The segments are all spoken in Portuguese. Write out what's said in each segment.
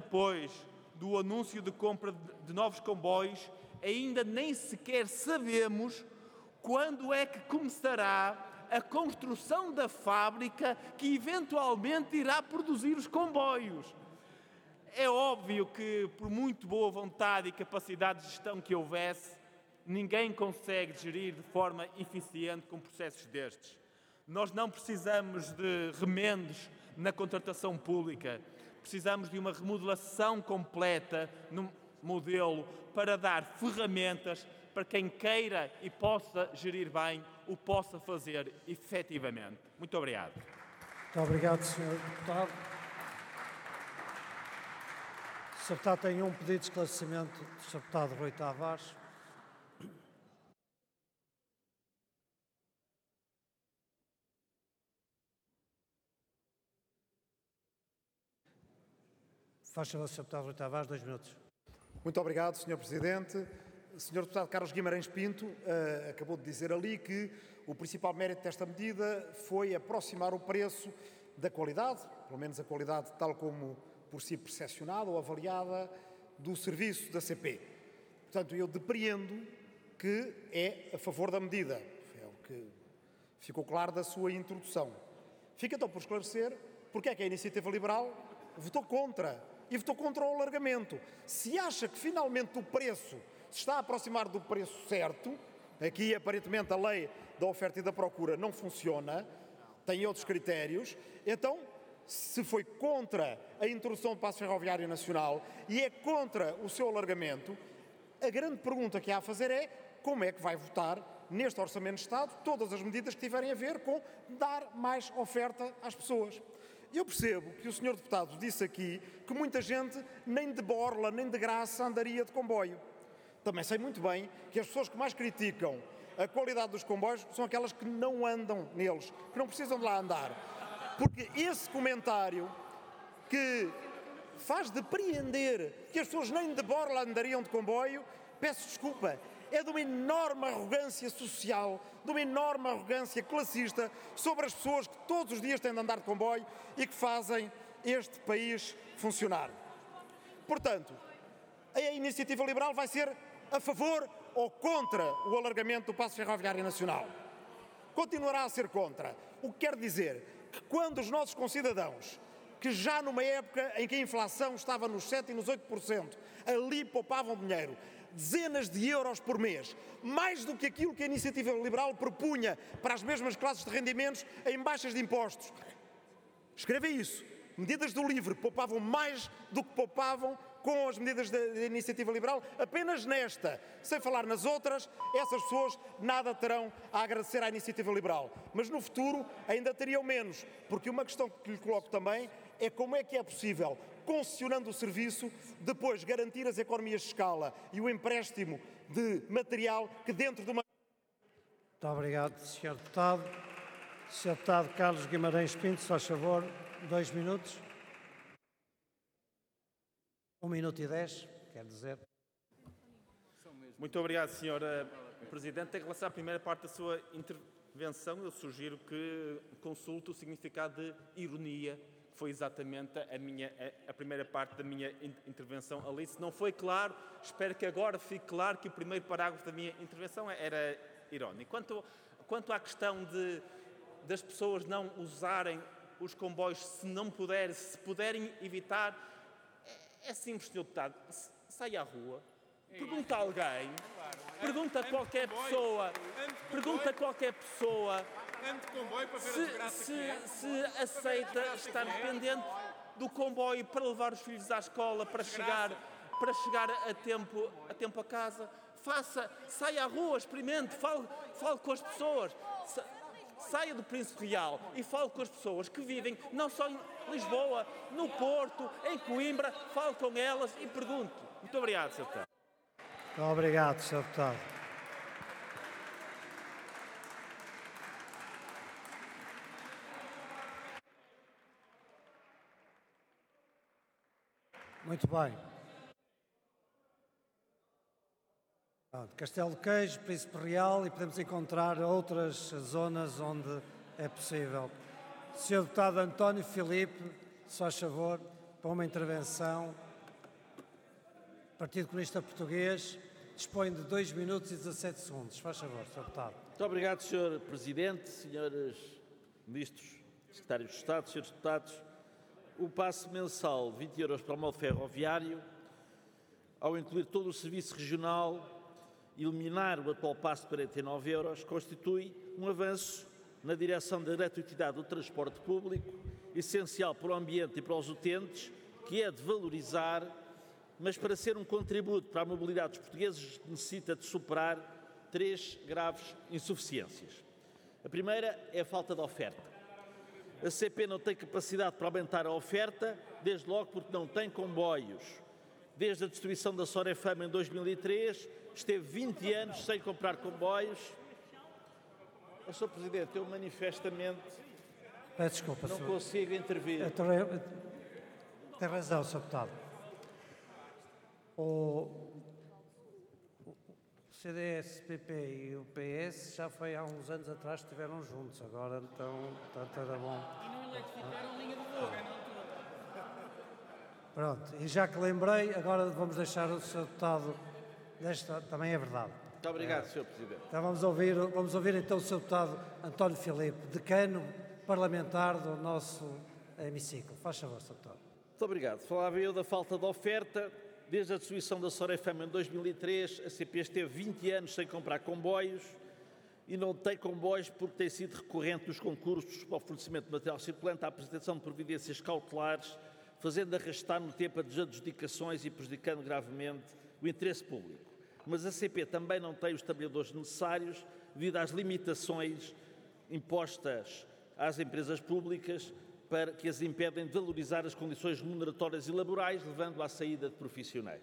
depois do anúncio de compra de novos comboios, ainda nem sequer sabemos quando é que começará a construção da fábrica que eventualmente irá produzir os comboios. É óbvio que, por muito boa vontade e capacidade de gestão que houvesse, ninguém consegue gerir de forma eficiente com processos destes. Nós não precisamos de remendos na contratação pública, precisamos de uma remodelação completa no modelo para dar ferramentas para quem queira e possa gerir bem, o possa fazer efetivamente. Muito obrigado. Muito obrigado, Sr. Deputado. O Sr. Deputado tem um pedido de esclarecimento do Sr. Deputado Rui Tavares. Faz favor, Sr. Deputado Rui Tavares, 2 minutos. Muito obrigado, Sr. Presidente. Sr. Deputado Carlos Guimarães Pinto acabou de dizer ali que o principal mérito desta medida foi aproximar o preço da qualidade, pelo menos a qualidade tal como por si percepcionada ou avaliada, do serviço da CP. Portanto, eu depreendo que é a favor da medida. É o que ficou claro da sua introdução. Fica então por esclarecer porque é que a Iniciativa Liberal votou contra. E votou contra o alargamento. Se acha que finalmente o preço se está a aproximar do preço certo, aqui aparentemente a lei da oferta e da procura não funciona, tem outros critérios, então se foi contra a introdução do passo ferroviário nacional e é contra o seu alargamento, a grande pergunta que há a fazer é como é que vai votar neste Orçamento de Estado todas as medidas que tiverem a ver com dar mais oferta às pessoas. Eu percebo que o Sr. Deputado disse aqui que muita gente nem de borla, nem de graça andaria de comboio. Também sei muito bem que as pessoas que mais criticam a qualidade dos comboios são aquelas que não andam neles, que não precisam de lá andar. Porque esse comentário que faz depreender que as pessoas nem de borla andariam de comboio, peço desculpa, é de uma enorme arrogância social, de uma enorme arrogância classista sobre as pessoas que todos os dias têm de andar de comboio e que fazem este país funcionar. Portanto, a Iniciativa Liberal vai ser a favor ou contra o alargamento do passo ferroviário nacional. Continuará a ser contra. O que quer dizer que quando os nossos concidadãos, que já numa época em que a inflação estava nos 7% e nos 8%, ali poupavam dinheiro, dezenas de euros por mês, mais do que aquilo que a Iniciativa Liberal propunha para as mesmas classes de rendimentos em baixas de impostos. Escreva isso. Medidas do LIVRE poupavam mais do que poupavam com as medidas da Iniciativa Liberal, apenas nesta. Sem falar nas outras, essas pessoas nada terão a agradecer à Iniciativa Liberal. Mas no futuro ainda teriam menos, porque uma questão que lhe coloco também é como é que é possível, concessionando o serviço, depois garantir as economias de escala e o empréstimo de material que dentro de uma... Muito obrigado, Sr. Deputado. Sr. Deputado Carlos Guimarães Pinto, se faz favor, 2 minutos. 1 minuto e 10, quer dizer. Muito obrigado, Sr. Presidente. Em relação à primeira parte da sua intervenção, eu sugiro que consulte o significado de ironia, que foi exatamente a primeira parte da minha intervenção ali. Se não foi claro, espero que agora fique claro que o primeiro parágrafo da minha intervenção era irónico. Quanto à questão das pessoas não usarem os comboios se puderem evitar, é simples, Sr. Deputado, sai à rua, pergunta a alguém, pergunta a qualquer pessoa, se aceita estar dependente do comboio para levar os filhos à escola, para chegar a tempo a casa. Saia à rua, experimente, fale com as pessoas. Saia do Príncipe Real e fale com as pessoas que vivem não só em Lisboa, no Porto, em Coimbra, fale com elas e pergunte. Muito obrigado, Sr. Deputado. Muito obrigado, Sr. Deputado. Muito bem. Castelo de Queijo, Príncipe Real e podemos encontrar outras zonas onde é possível. Sr. Deputado António Filipe, se faz favor, para uma intervenção Partido Comunista Português, dispõe de 2 minutos e 17 segundos. Faz favor, Sr. Deputado. Muito obrigado, Sr. Presidente, Srs. Ministros, Secretários de Estado, Srs. Deputados. O passe mensal, 20 euros para o modo ferroviário, ao incluir todo o serviço regional, eliminar o atual passe de 49 euros, constitui um avanço na direção da gratuitidade do transporte público, essencial para o ambiente e para os utentes, que é de valorizar, mas para ser um contributo para a mobilidade dos portugueses necessita de superar 3 graves insuficiências. A primeira é a falta de oferta. A CP não tem capacidade para aumentar a oferta, desde logo porque não tem comboios. Desde a destruição da Sorefama em 2003, esteve 20 anos sem comprar comboios. Sr. Presidente, eu manifestamente Desculpa, não consigo intervir. Tem razão, Sr. Deputado. O CDS, PP e o PS já foi há uns anos atrás que estiveram juntos, agora então era bom. E não eletrificaram a linha do fogo, Pronto, e já que lembrei, agora vamos deixar o Sr. Deputado, também é verdade. Muito obrigado, Sr. Presidente. Então vamos ouvir então o Sr. Deputado António Filipe, decano parlamentar do nosso hemiciclo. Faz favor, Sr. Deputado. Muito obrigado. Falava eu da falta de oferta. Desde a destruição da Sorefama em 2003, a CP esteve 20 anos sem comprar comboios e não tem comboios porque tem sido recorrente os concursos para o fornecimento de material circulante à apresentação de providências cautelares, fazendo arrastar no tempo as adjudicações e prejudicando gravemente o interesse público. Mas a CP também não tem os trabalhadores necessários devido às limitações impostas às empresas públicas para que as impedem de valorizar as condições remuneratórias e laborais, levando à saída de profissionais.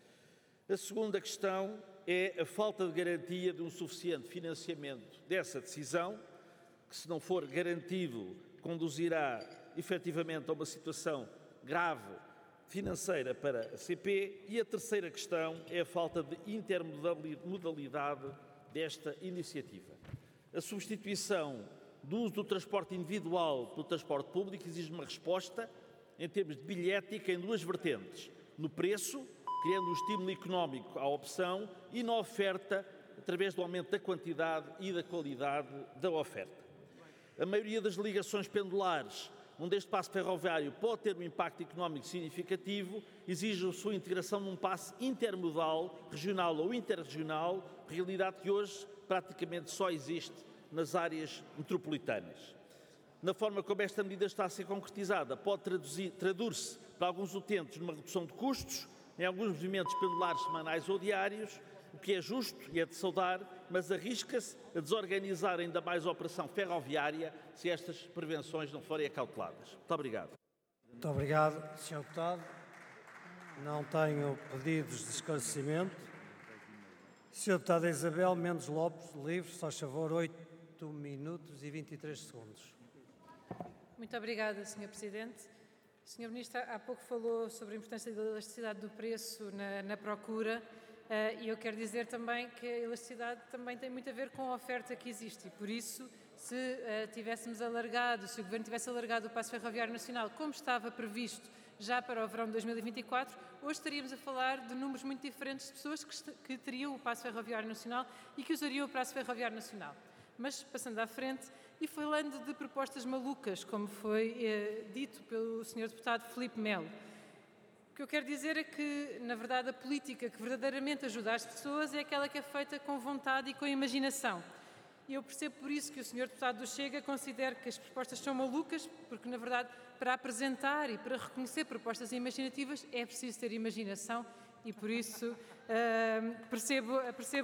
A segunda questão é a falta de garantia de um suficiente financiamento dessa decisão, que, se não for garantido, conduzirá efetivamente a uma situação grave financeira para a CP. E a terceira questão é a falta de intermodalidade desta iniciativa. A substituição do uso do transporte individual pelo transporte público exige uma resposta em termos de bilhética em 2 vertentes: no preço, criando um estímulo económico à opção, e na oferta, através do aumento da quantidade e da qualidade da oferta. A maioria das ligações pendulares, onde este passe ferroviário pode ter um impacto económico significativo, exige a sua integração num passe intermodal, regional ou interregional, realidade que hoje praticamente só existe nas áreas metropolitanas. Na forma como esta medida está a ser concretizada, pode traduzir-se para alguns utentes numa redução de custos, em alguns movimentos pendulares semanais ou diários, o que é justo e é de saudar, mas arrisca-se a desorganizar ainda mais a operação ferroviária se estas prevenções não forem acauteladas. Muito obrigado. Muito obrigado, Sr. Deputado. Não tenho pedidos de esclarecimento. Sr. Deputada Isabel Mendes Lopes, livre, só favor, 8 minutos e 23 segundos. Muito obrigada, Sr. Presidente. O Sr. Ministro há pouco falou sobre a importância da elasticidade do preço na procura e eu quero dizer também que a elasticidade também tem muito a ver com a oferta que existe e, por isso, se tivéssemos alargado, se o Governo tivesse alargado o passe ferroviário nacional como estava previsto já para o verão de 2024, hoje estaríamos a falar de números muito diferentes de pessoas que teriam o passe ferroviário nacional e que usariam o passe ferroviário nacional. Mas, passando à frente, e falando de propostas malucas, como foi dito pelo Sr. Deputado Filipe Melo, o que eu quero dizer é que, na verdade, a política que verdadeiramente ajuda as pessoas é aquela que é feita com vontade e com imaginação. E eu percebo por isso que o Sr. Deputado do Chega considera que as propostas são malucas, porque, na verdade, para apresentar e para reconhecer propostas imaginativas é preciso ter imaginação e, por isso, percebo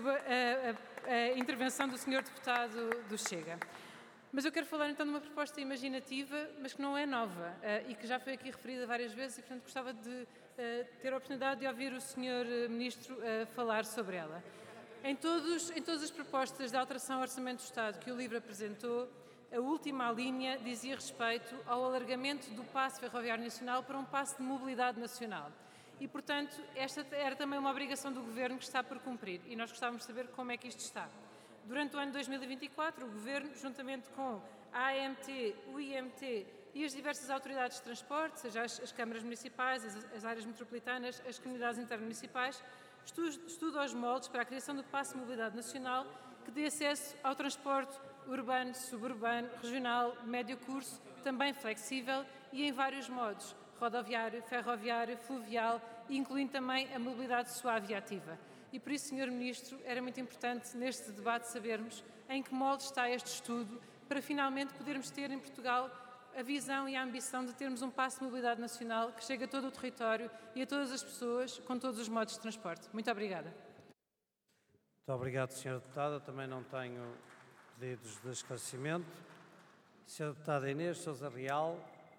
a intervenção do Sr. Deputado do Chega. Mas eu quero falar então de uma proposta imaginativa, mas que não é nova e que já foi aqui referida várias vezes e, portanto, gostava de ter a oportunidade de ouvir o Sr. Ministro falar sobre ela. Em todas as propostas de alteração ao Orçamento do Estado que o LIVRE apresentou, a última linha dizia respeito ao alargamento do passe ferroviário nacional para um passe de mobilidade nacional. E, portanto, esta era também uma obrigação do Governo que está por cumprir e nós gostávamos de saber como é que isto está. Durante o ano 2024, o Governo, juntamente com a AMT, o IMT e as diversas autoridades de transporte, seja as câmaras municipais, as áreas metropolitanas, as comunidades intermunicipais, estudam os moldes para a criação do passe de mobilidade nacional que dê acesso ao transporte urbano, suburbano, regional, médio curso, também flexível e em vários modos, rodoviário, ferroviário, fluvial, incluindo também a mobilidade suave e ativa. E por isso, Sr. Ministro, era muito importante neste debate sabermos em que molde está este estudo para finalmente podermos ter em Portugal a visão e a ambição de termos um passe de mobilidade nacional que chegue a todo o território e a todas as pessoas com todos os modos de transporte. Muito obrigada. Muito obrigado, Sra. Deputada. Também não tenho pedidos de esclarecimento. Sra. Deputada Inês Sousa Real,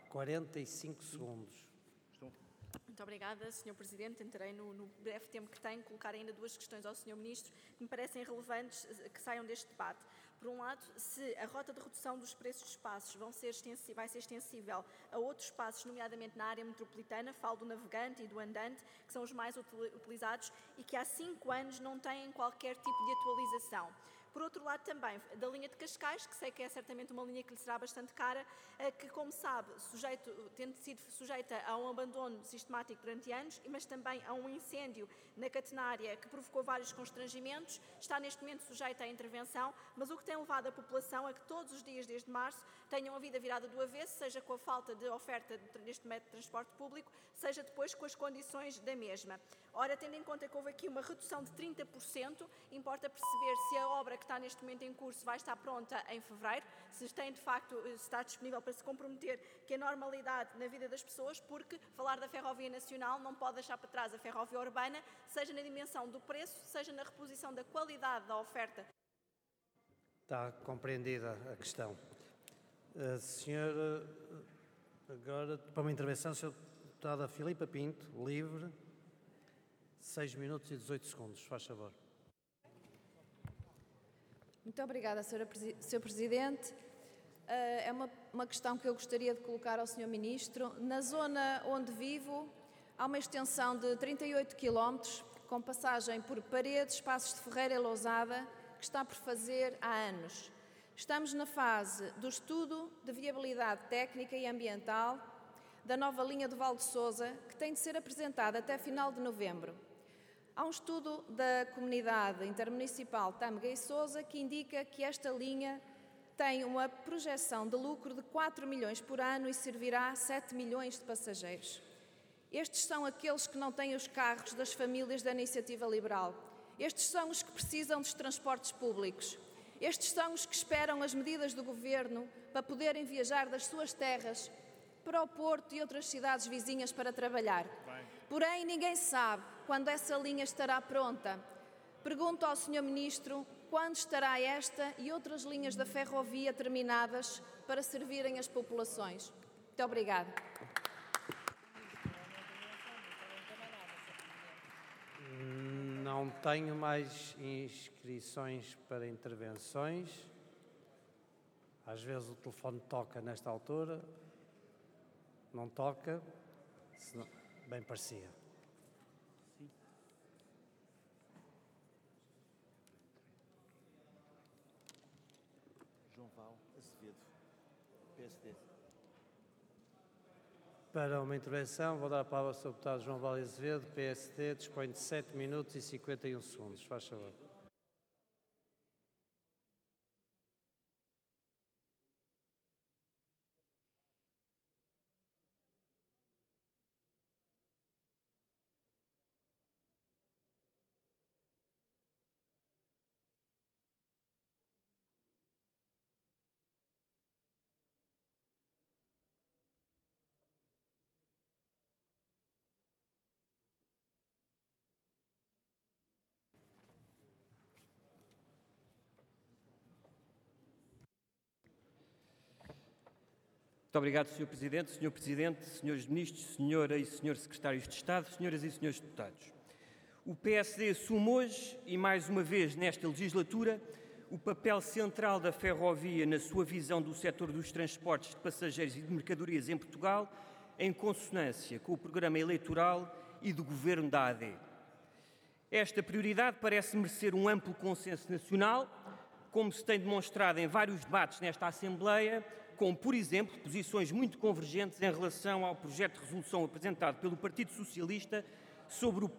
45 segundos. Muito obrigada, Sr. Presidente. Tentarei, no breve tempo que tenho, colocar ainda duas questões ao Sr. Ministro que me parecem relevantes que saiam deste debate. Por um lado, se a rota de redução dos preços dos passos vai ser extensível a outros passos, nomeadamente na área metropolitana, falo do navegante e do andante, que são os mais utilizados e que há 5 anos não têm qualquer tipo de atualização. Por outro lado, também, da linha de Cascais, que sei que é certamente uma linha que lhe será bastante cara, que, como sabe, tendo sido sujeita a um abandono sistemático durante anos, mas também a um incêndio na catenária que provocou vários constrangimentos, está neste momento sujeita à intervenção, mas o que tem levado a população a que todos os dias desde março tenham a vida virada do avesso, seja com a falta de oferta deste método de transporte público, seja depois com as condições da mesma. Ora, tendo em conta que houve aqui uma redução de 30%, importa perceber se a obra que está neste momento em curso vai estar pronta em fevereiro, se está disponível para se comprometer que a normalidade na vida das pessoas, porque falar da ferrovia nacional não pode deixar para trás a ferrovia urbana, seja na dimensão do preço, seja na reposição da qualidade da oferta. Está compreendida a questão. Senhora, agora, para uma intervenção, a Sra. Deputada Filipa Pinto, livre, 6 minutos e 18 segundos, faz favor. Muito obrigada, Sr. Presidente. É uma questão que eu gostaria de colocar ao Sr. Ministro. Na zona onde vivo, há uma extensão de 38 km, com passagem por Paredes, Passos de Ferreira e Lousada, que está por fazer há anos. Estamos na fase do estudo de viabilidade técnica e ambiental da nova linha do Val de Sousa, que tem de ser apresentada até final de novembro. Há um estudo da Comunidade Intermunicipal Tâmega e Sousa que indica que esta linha tem uma projeção de lucro de 4 milhões por ano e servirá 7 milhões de passageiros. Estes são aqueles que não têm os carros das famílias da iniciativa liberal. Estes são os que precisam dos transportes públicos. Estes são os que esperam as medidas do Governo para poderem viajar das suas terras para o Porto e outras cidades vizinhas para trabalhar. Porém, ninguém sabe quando essa linha estará pronta. Pergunto ao Sr. Ministro quando estará esta e outras linhas da ferrovia terminadas para servirem as populações. Muito obrigada. Não tenho mais inscrições para intervenções. Às vezes o telefone toca nesta altura. Não toca. Bem parecia. Sim. João Val Azevedo, PSD. Para uma intervenção, vou dar a palavra ao Sr. Deputado João Val Azevedo, PSD, dispõe de 7 minutos e 51 segundos. Faz favor. Muito obrigado, Sr. Presidente. Sr. Presidente, Srs. Ministros, Senhora e Srs. Secretários de Estado, Senhoras e Srs. Deputados. O PSD assume hoje, e mais uma vez nesta legislatura, o papel central da ferrovia na sua visão do setor dos transportes de passageiros e de mercadorias em Portugal, em consonância com o programa eleitoral e do Governo da AD. Esta prioridade parece merecer um amplo consenso nacional, como se tem demonstrado em vários debates nesta Assembleia, como, por exemplo, posições muito convergentes em relação ao projeto de resolução apresentado pelo Partido Socialista sobre o